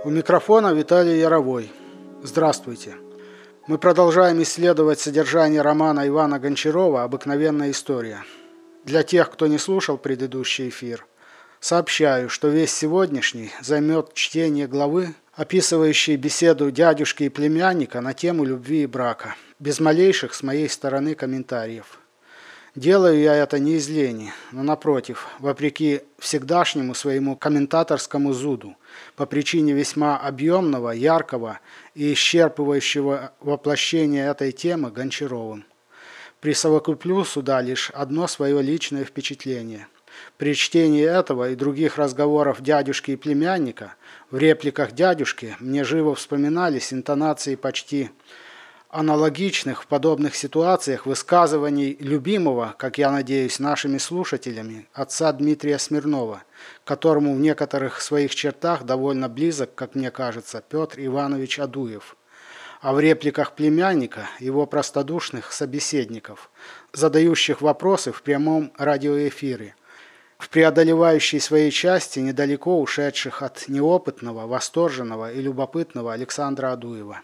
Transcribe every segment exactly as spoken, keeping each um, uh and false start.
У микрофона Виталий Яровой. Здравствуйте. Мы продолжаем исследовать содержание романа Ивана Гончарова «Обыкновенная история». Для тех, кто не слушал предыдущий эфир, сообщаю, что весь сегодняшний займет чтение главы, описывающей беседу дядюшки и племянника на тему любви и брака, без малейших с моей стороны комментариев. Делаю я это не из лени, но напротив, вопреки всегдашнему своему комментаторскому зуду, по причине весьма объемного, яркого и исчерпывающего воплощения этой темы Гончаровым. Присовокуплю сюда лишь одно свое личное впечатление. При чтении этого и других разговоров дядюшки и племянника, в репликах дядюшки мне живо вспоминались интонации почти аналогичных в подобных ситуациях высказываний любимого, как я надеюсь, нашими слушателями, отца Дмитрия Смирнова, которому в некоторых своих чертах довольно близок, как мне кажется, Петр Иванович Адуев, а в репликах племянника его простодушных собеседников, задающих вопросы в прямом радиоэфире, в преодолевающей своей части недалеко ушедших от неопытного, восторженного и любопытного Александра Адуева.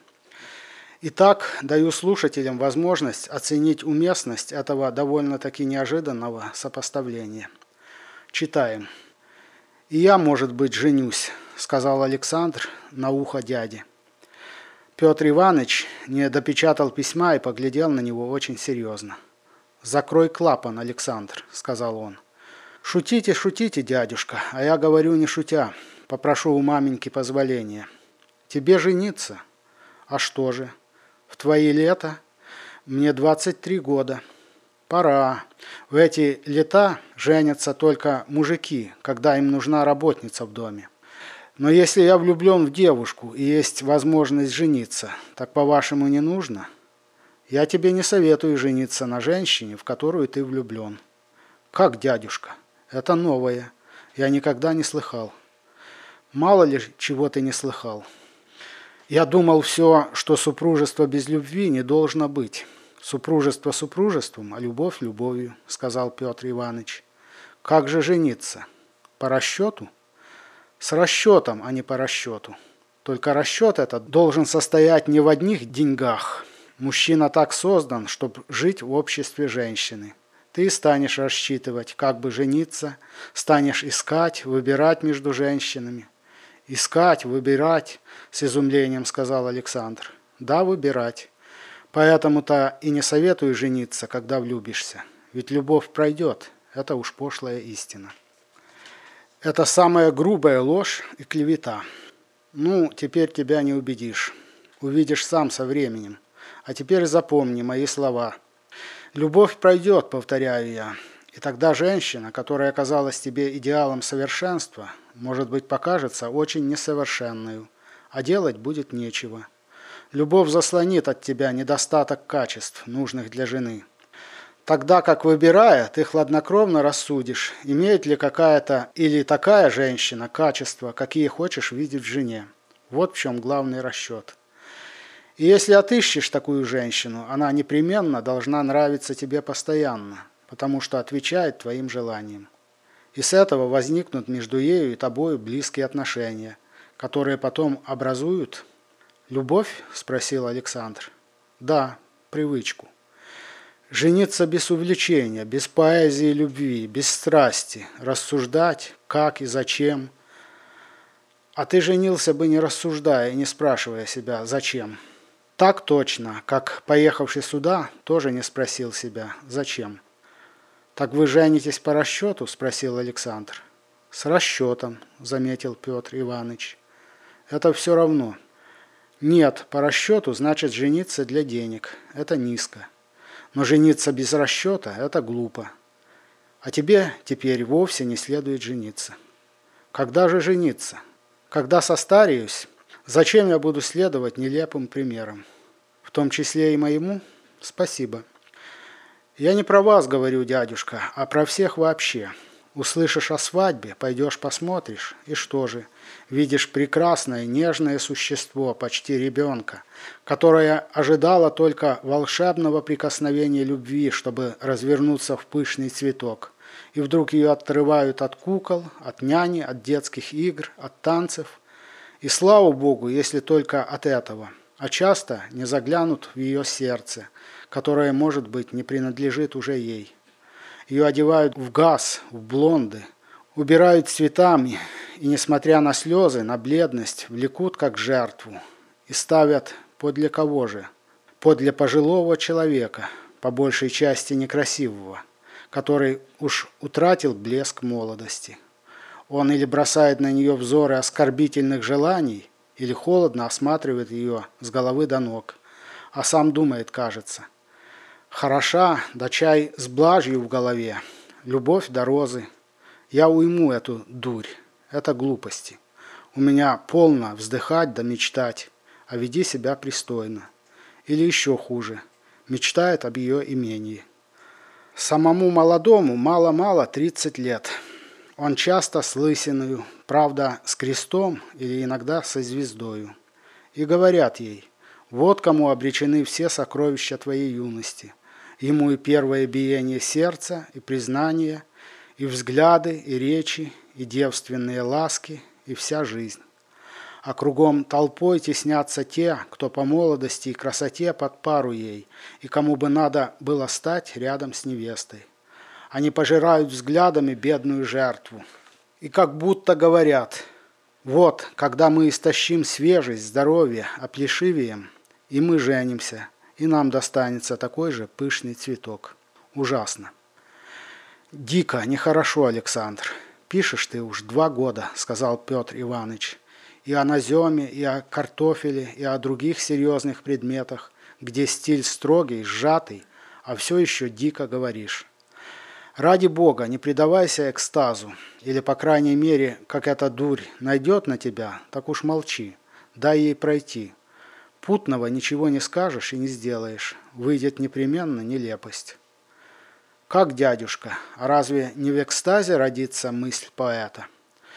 Итак, даю слушателям возможность оценить уместность этого довольно-таки неожиданного сопоставления. Читаем. «И я, может быть, женюсь», — сказал Александр на ухо дяде. Петр Иванович не допечатал письма и поглядел на него очень серьезно. «Закрой клапан, Александр», — сказал он. «Шутите, шутите, дядюшка, а я говорю не шутя. Попрошу у маменьки позволения. Тебе жениться? А что же? В твои лета? Мне двадцать три года. Пора. В эти лета женятся только мужики, когда им нужна работница в доме. Но если я влюблен в девушку и есть возможность жениться, так, по-вашему, не нужно? Я тебе не советую жениться на женщине, в которую ты влюблен». «Как, дядюшка? Это новое. Я никогда не слыхал». «Мало ли чего ты не слыхал. Я думал все, что супружество без любви не должно быть. Супружество супружеством, а любовь любовью», — сказал Петр Иванович. «Как же жениться? По расчету?» «С расчетом, а не по расчету. Только расчет этот должен состоять не в одних деньгах. Мужчина так создан, чтобы жить в обществе женщины. Ты станешь рассчитывать, как бы жениться, станешь искать, выбирать между женщинами». «Искать, выбирать», — с изумлением сказал Александр. «Да, выбирать. Поэтому-то и не советую жениться, когда влюбишься. Ведь любовь пройдет. Это уж пошлая истина». Это самая грубая ложь и клевета. Ну, теперь тебя не убедишь. Увидишь сам со временем. А теперь запомни мои слова. Любовь пройдет, повторяю я. И тогда женщина, которая оказалась тебе идеалом совершенства, может быть, покажется очень несовершенной, а делать будет нечего. Любовь заслонит от тебя недостаток качеств, нужных для жены. Тогда как, выбирая, ты хладнокровно рассудишь, имеет ли какая-то или такая женщина качества, какие хочешь видеть в жене. Вот в чем главный расчет. И если отыщешь такую женщину, она непременно должна нравиться тебе постоянно, потому что отвечает твоим желаниям. И с этого возникнут между ею и тобою близкие отношения, которые потом образуют... «Любовь?» – спросил Александр. «Да, привычку. Жениться без увлечения, без поэзии любви, без страсти, рассуждать, как и зачем. А ты женился бы, не рассуждая и не спрашивая себя, зачем. Так точно, как, поехавший сюда, тоже не спросил себя, зачем». «Так вы женитесь по расчету?» – спросил Александр. «С расчетом», – заметил Петр Иванович. «Это все равно». «Нет, по расчету значит жениться для денег. Это низко. Но жениться без расчета – это глупо. А тебе теперь вовсе не следует жениться». «Когда же жениться? Когда состареюсь? Зачем я буду следовать нелепым примерам? В том числе и моему? Спасибо». «Я не про вас говорю, дядюшка, а про всех вообще. Услышишь о свадьбе, пойдешь посмотришь, и что же? Видишь прекрасное, нежное существо, почти ребенка, которое ожидало только волшебного прикосновения любви, чтобы развернуться в пышный цветок. И вдруг ее отрывают от кукол, от няни, от детских игр, от танцев, И слава Богу, если только от этого, а часто не заглянут в ее сердце, которое, может быть, не принадлежит уже ей. Ее одевают в газ, в блонды, убирают цветами и, несмотря на слезы, на бледность, влекут как жертву и ставят подле кого же? Подле пожилого человека, по большей части некрасивого, который уж утратил блеск молодости. Он или бросает на нее взоры оскорбительных желаний, или холодно осматривает ее с головы до ног, а сам думает, кажется: хороша, да чай с блажью в голове, любовь до розы. Я уйму эту дурь, это глупости. У меня полно вздыхать да мечтать, а веди себя пристойно. Или еще хуже, мечтает об ее имении. Самому молодому мало-мало тридцать лет. Он часто с лысиною, правда, с крестом или иногда со звездою. И говорят ей: вот кому обречены все сокровища твоей юности. Ему и первое биение сердца, и признание, и взгляды, и речи, и девственные ласки, и вся жизнь. А кругом толпой теснятся те, кто по молодости и красоте под пару ей, и кому бы надо было стать рядом с невестой. Они пожирают взглядами бедную жертву. И как будто говорят: вот, когда мы истощим свежесть, здоровье, оплешивеем, и мы женимся, и нам достанется такой же пышный цветок. Ужасно. Дико, нехорошо, Александр. Пишешь ты уж два года, сказал Петр Иванович, и о наземе, и о картофеле, и о других серьезных предметах, где стиль строгий, сжатый, а все еще дико говоришь. Ради Бога, не предавайся экстазу, или, по крайней мере, как эта дурь найдет на тебя, так уж молчи, дай ей пройти. Путного ничего не скажешь и не сделаешь, выйдет непременно нелепость. Как, дядюшка, а разве не в экстазе родится мысль поэта?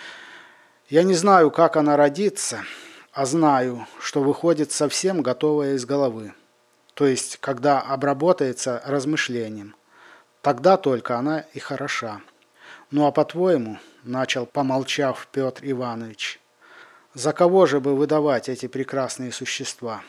Я не знаю, как она родится, а знаю, что выходит совсем готовая из головы, то есть, когда обработается размышлением. Тогда только она и хороша. Ну а по-твоему, начал, помолчав, Петр Иванович, за кого же бы выдавать эти прекрасные существа?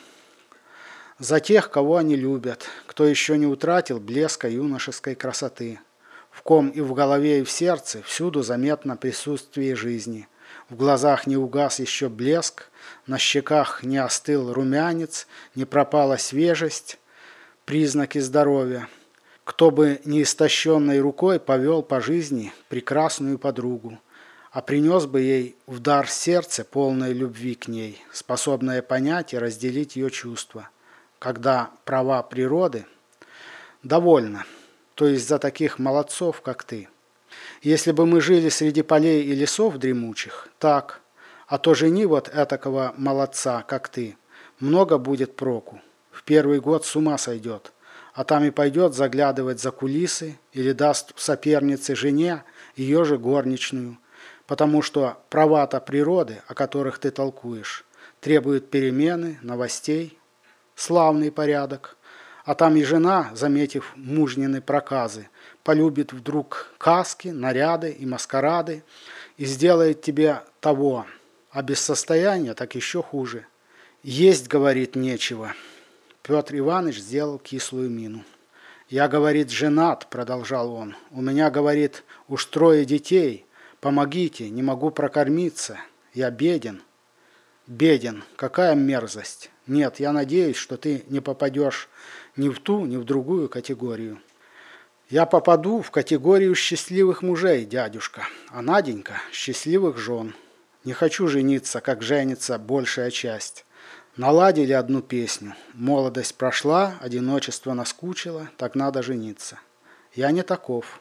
За тех, кого они любят, кто еще не утратил блеска юношеской красоты, в ком и в голове, и в сердце всюду заметно присутствие жизни, в глазах не угас еще блеск, на щеках не остыл румянец, не пропала свежесть, признаки здоровья. Кто бы не истощенной рукой повел по жизни прекрасную подругу, а принес бы ей в дар сердце, полное любви к ней, способное понять и разделить ее чувства, когда права природы довольно, то есть за таких молодцов, как ты. Если бы мы жили среди полей и лесов дремучих, так, а то жени вот этакого молодца, как ты, много будет проку, в первый год с ума сойдет. А там и пойдет заглядывать за кулисы или даст сопернице жене ее же горничную, потому что права-то природы, о которых ты толкуешь, требуют перемены, новостей, славный порядок. А там и жена, заметив мужнины проказы, полюбит вдруг каски, наряды и маскарады и сделает тебе того, а без состояния так еще хуже. Есть, говорит, нечего. Петр Иванович сделал кислую мину. «Я, говорит, женат», — продолжал он. «У меня, говорит, уж трое детей. Помогите, не могу прокормиться. Я беден». «Беден. Какая мерзость. Нет, я надеюсь, что ты не попадешь ни в ту, ни в другую категорию». «Я попаду в категорию счастливых мужей, дядюшка, а Наденька — счастливых жен. Не хочу жениться, как женится большая часть». Наладили одну песню. Молодость прошла, одиночество наскучило, так надо жениться. Я не таков.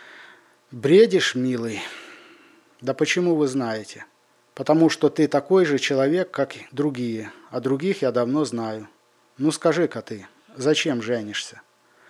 Бредишь, милый? Да почему вы знаете? Потому что ты такой же человек, как и другие, а других я давно знаю. Ну скажи-ка ты, зачем женишься?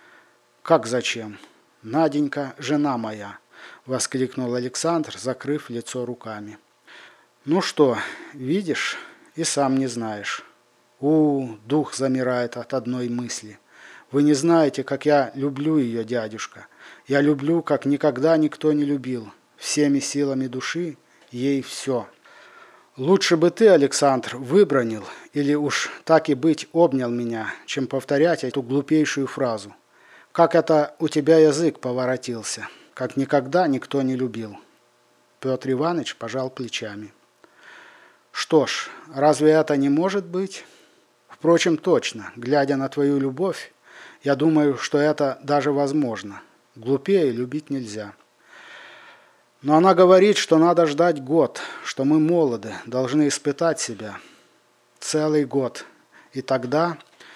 Как зачем? Наденька, жена моя, воскликнул Александр, закрыв лицо руками. Ну что, видишь, и сам не знаешь. У, дух замирает от одной мысли. Вы не знаете, как я люблю ее, дядюшка. Я люблю, как никогда никто не любил. Всеми силами души ей все. Лучше бы ты, Александр, выбронил или уж так и быть обнял меня, чем повторять эту глупейшую фразу. Как это у тебя язык поворотился, как никогда никто не любил. Петр Иванович пожал плечами. Что ж, разве это не может быть? Впрочем, точно, глядя на твою любовь, я думаю, что это даже возможно. Глупее любить нельзя. Но она говорит, что надо ждать год, что мы молоды, должны испытать себя. Целый год. И тогда...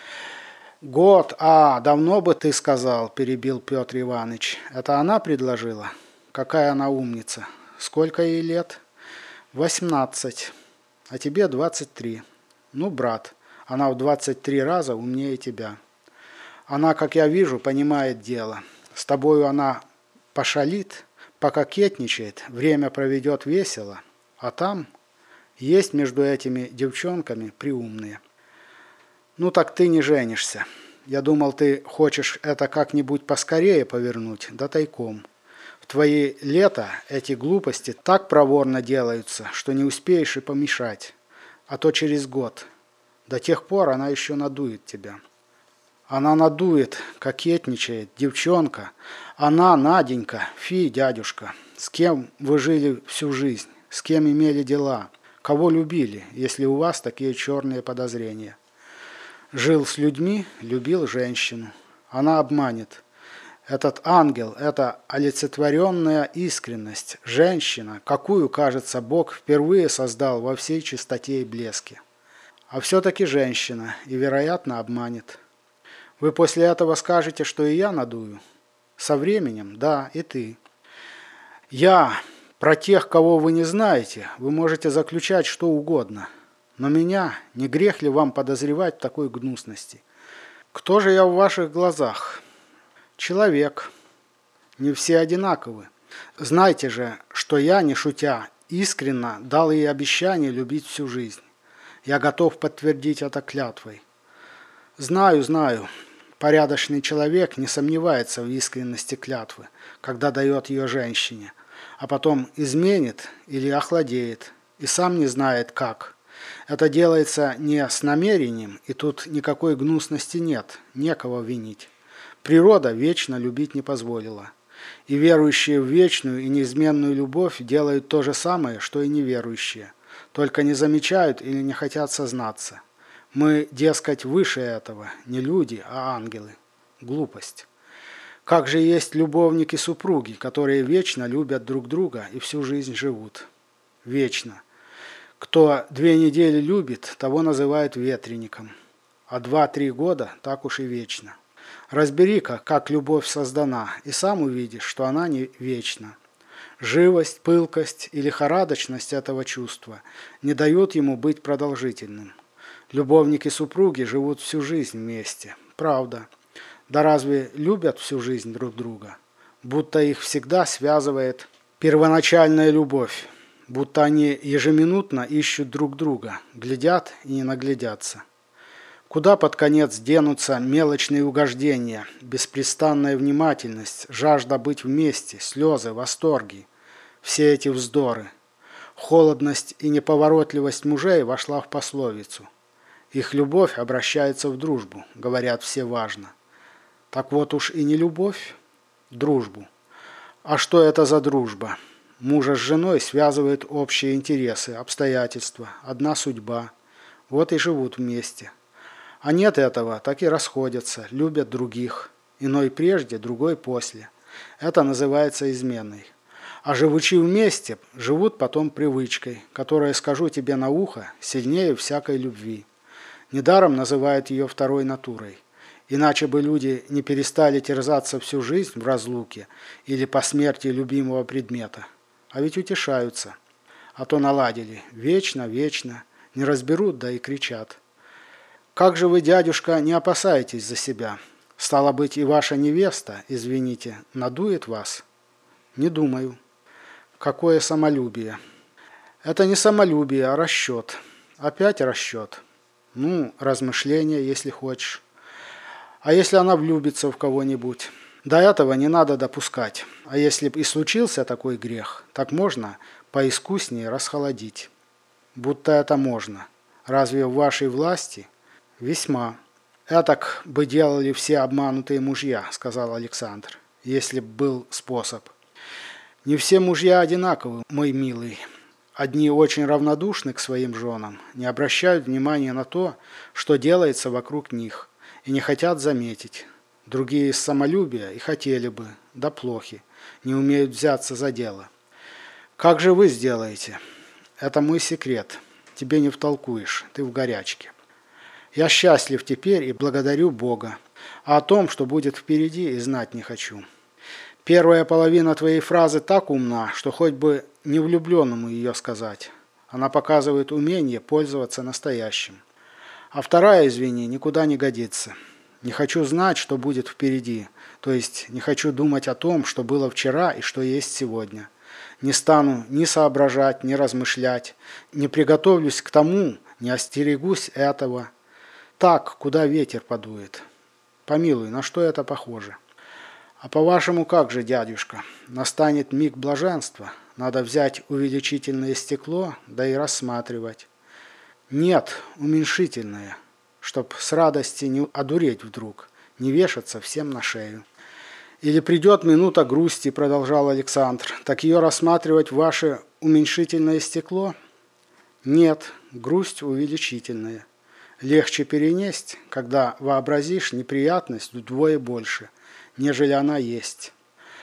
Год, а, давно бы ты сказал, перебил Петр Иванович. Это она предложила? Какая она умница. Сколько ей лет? Восемнадцать. А тебе двадцать три. Ну, брат, она в двадцать три раза умнее тебя. Она, как я вижу, понимает дело. С тобою она пошалит, пококетничает, время проведет весело, а там есть между этими девчонками приумные. Ну так ты не женишься. Я думал, ты хочешь это как-нибудь поскорее повернуть, да тайком. В твои лета эти глупости так проворно делаются, что не успеешь и помешать. А то через год. До тех пор она еще надует тебя. Она надует, кокетничает, девчонка. Она, Наденька, фи, дядюшка. С кем вы жили всю жизнь? С кем имели дела? Кого любили, если у вас такие черные подозрения? Жил с людьми, любил женщину. Она обманет. Этот ангел – это олицетворенная искренность, женщина, какую, кажется, Бог впервые создал во всей чистоте и блеске. А все-таки женщина, и, вероятно, обманет. Вы после этого скажете, что и я надую? Со временем, да, и ты. Я, про тех, кого вы не знаете, вы можете заключать что угодно. Но меня, не грех ли вам подозревать в такой гнусности? Кто же я в ваших глазах? Человек. Не все одинаковы. Знайте же, что я, не шутя, искренне дал ей обещание любить всю жизнь. Я готов подтвердить это клятвой. Знаю, знаю, порядочный человек не сомневается в искренности клятвы, когда дает ее женщине, а потом изменит или охладеет, и сам не знает как. Это делается не с намерением, и тут никакой гнусности нет, некого винить. Природа вечно любить не позволила. И верующие в вечную и неизменную любовь делают то же самое, что и неверующие, только не замечают или не хотят сознаться. Мы, дескать, выше этого, не люди, а ангелы. Глупость. Как же есть любовники-супруги, которые вечно любят друг друга и всю жизнь живут? Вечно. Кто две недели любит, того называют ветреником. А два-три года так уж и вечно. Разбери-ка, как любовь создана, и сам увидишь, что она не вечна. Живость, пылкость и лихорадочность этого чувства не дают ему быть продолжительным. Любовники-супруги живут всю жизнь вместе. Правда. Да разве любят всю жизнь друг друга? Будто их всегда связывает первоначальная любовь. Будто они ежеминутно ищут друг друга, глядят и не наглядятся. Куда под конец денутся мелочные угождения, беспрестанная внимательность, жажда быть вместе, слезы, восторги, все эти вздоры. Холодность и неповоротливость мужей вошла в пословицу. Их любовь обращается в дружбу, говорят все важно. Так вот уж и не любовь, дружбу. А что это за дружба? Мужа с женой связывают общие интересы, обстоятельства, одна судьба. Вот и живут вместе. А нет этого, так и расходятся, любят других. Иной прежде, другой после. Это называется изменой. А живучи вместе, живут потом привычкой, которая, скажу тебе на ухо, сильнее всякой любви. Недаром называют ее второй натурой. Иначе бы люди не перестали терзаться всю жизнь в разлуке или по смерти любимого предмета. А ведь утешаются. А то наладили. Вечно, вечно. Не разберут, да и кричат. Как же вы, дядюшка, не опасаетесь за себя? Стало быть, и ваша невеста, извините, надует вас? Не думаю. Какое самолюбие. Это не самолюбие, а расчет. Опять расчет. Ну, размышления, если хочешь. А если она влюбится в кого-нибудь? До этого не надо допускать. А если б и случился такой грех, так можно поискуснее расхолодить. будто это можно. Разве в вашей власти? Весьма. «Этак бы делали все обманутые мужья», — сказал Александр, — «если б был способ». «Не все мужья одинаковы, мой милый. Одни очень равнодушны к своим женам, не обращают внимания на то, что делается вокруг них, и не хотят заметить. Другие из самолюбия и хотели бы, да плохи, не умеют взяться за дело. Как же вы сделаете? Это мой секрет. Тебе не втолкуешь, ты в горячке. Я счастлив теперь и благодарю Бога, а о том, что будет впереди, и знать не хочу. Первая половина твоей фразы так умна, что хоть бы не влюбленному ее сказать. Она показывает умение пользоваться настоящим. А вторая, извини, никуда не годится. Не хочу знать, что будет впереди, то есть не хочу думать о том, что было вчера и что есть сегодня. Не стану ни соображать, ни размышлять, не приготовлюсь к тому, не остерегусь этого. Так, куда ветер подует. Помилуй, на что это похоже? А по-вашему, как же, дядюшка? Настанет миг блаженства. Надо взять увеличительное стекло, да и рассматривать. Нет, уменьшительное, чтоб с радости не одуреть вдруг, не вешаться всем на шею. Или придет минута грусти, продолжал Александр, так ее рассматривать в ваше уменьшительное стекло? Нет, грусть увеличительная. Легче перенести, когда вообразишь неприятность вдвое больше, нежели она есть.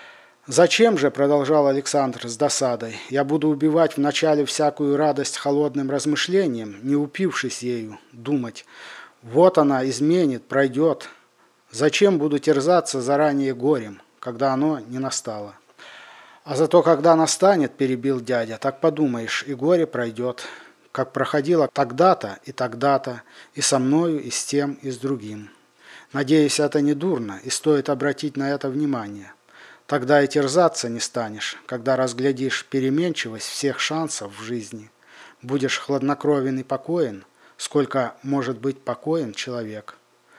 «Зачем же, — продолжал Александр с досадой, — я буду убивать вначале всякую радость холодным размышлением, не упившись ею, думать, вот она изменит, пройдет. Зачем буду терзаться заранее горем, когда оно не настало? А зато, когда настанет, — перебил дядя, — так подумаешь, и горе пройдет, как проходило тогда-то и тогда-то, и со мною, и с тем, и с другим. Надеюсь, это не дурно, и стоит обратить на это внимание. Тогда и терзаться не станешь, когда разглядишь переменчивость всех шансов в жизни. Будешь хладнокровен и покоен, сколько может быть покоен человек».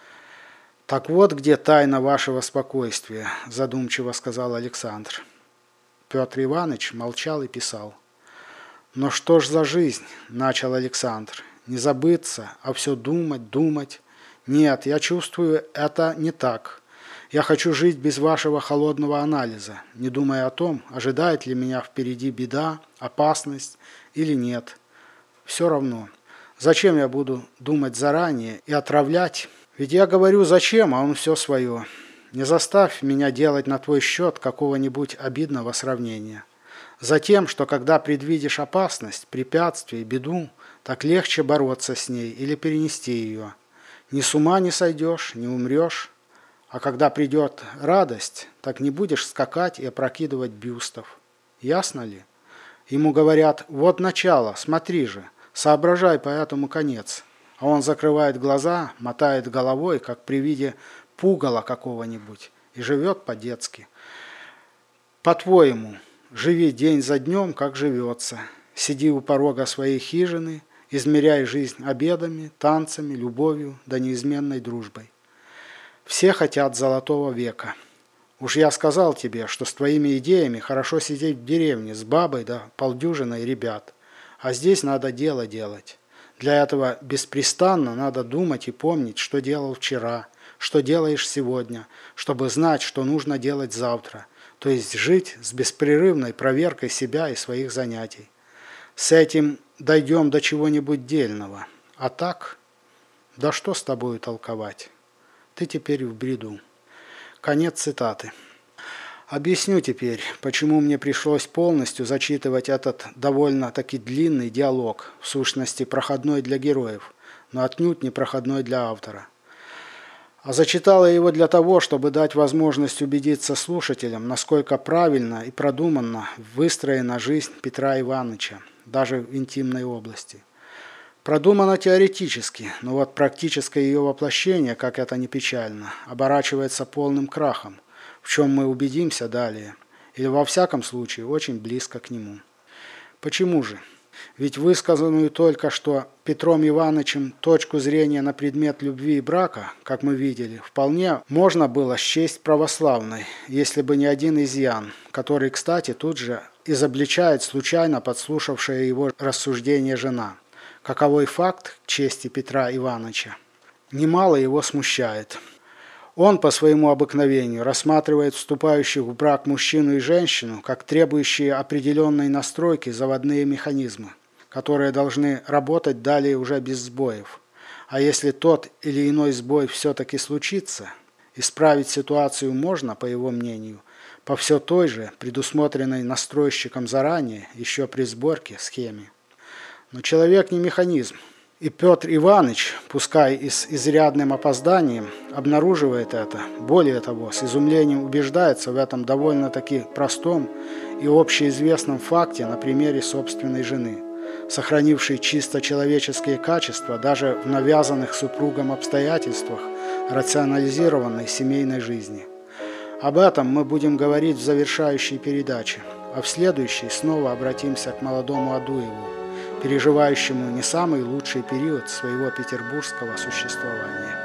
«Так вот где тайна вашего спокойствия», – задумчиво сказал Александр. Петр Иванович молчал и писал. «Но что ж за жизнь?» – начал Александр. «Не забыться, а все думать, думать. Нет, я чувствую, это не так. Я хочу жить без вашего холодного анализа, не думая о том, ожидает ли меня впереди беда, опасность или нет. Все равно. Зачем я буду думать заранее и отравлять? Ведь я говорю зачем, а он все свое. Не заставь меня делать на твой счет какого-нибудь обидного сравнения. Затем, что когда предвидишь опасность, препятствие, беду, так легче бороться с ней или перенести ее. Ни с ума не сойдешь, не умрешь. А когда придет радость, так не будешь скакать и опрокидывать бюстов. Ясно ли? Ему говорят, вот начало, смотри же, соображай поэтому конец. А он закрывает глаза, мотает головой, как при виде пугала какого-нибудь, и живет по-детски. По-твоему, живи день за днем, как живется. Сиди у порога своей хижины, измеряй жизнь обедами, танцами, любовью да неизменной дружбой. Все хотят золотого века. Уж я сказал тебе, что с твоими идеями хорошо сидеть в деревне с бабой да полдюжиной ребят. А здесь надо дело делать. Для этого беспрестанно надо думать и помнить, что делал вчера, что делаешь сегодня, чтобы знать, что нужно делать завтра, то есть жить с беспрерывной проверкой себя и своих занятий. С этим дойдем до чего-нибудь дельного. А так, да что с тобою толковать? Ты теперь в бреду». Конец цитаты. Объясню теперь, почему мне пришлось полностью зачитывать этот довольно-таки длинный диалог, в сущности проходной для героев, но отнюдь не проходной для автора. А зачитала его для того, чтобы дать возможность убедиться слушателям, насколько правильно и продуманно выстроена жизнь Петра Ивановича, даже в интимной области. Продумано теоретически, но вот практическое ее воплощение, как это ни печально, оборачивается полным крахом, в чем мы убедимся далее, или во всяком случае очень близко к нему. Почему же? Ведь высказанную только что Петром Ивановичем точку зрения на предмет любви и брака, как мы видели, вполне можно было счесть православной, если бы не один изъян, который, кстати, тут же изобличает случайно подслушавшая его рассуждение жена. Каковой факт к чести Петра Ивановича немало его смущает. Он по своему обыкновению рассматривает вступающих в брак мужчину и женщину как требующие определенной настройки заводные механизмы, которые должны работать далее уже без сбоев. А если тот или иной сбой все-таки случится, исправить ситуацию можно, по его мнению, по все той же, предусмотренной настройщиком заранее, еще при сборке, схеме. Но человек не механизм. И Петр Иванович, пускай и с изрядным опозданием, обнаруживает это, более того, с изумлением убеждается в этом довольно-таки простом и общеизвестном факте на примере собственной жены, сохранившей чисто человеческие качества даже в навязанных супругам обстоятельствах рационализированной семейной жизни. Об этом мы будем говорить в завершающей передаче, а в следующей снова обратимся к молодому Адуеву, переживающему не самый лучший период своего петербургского существования.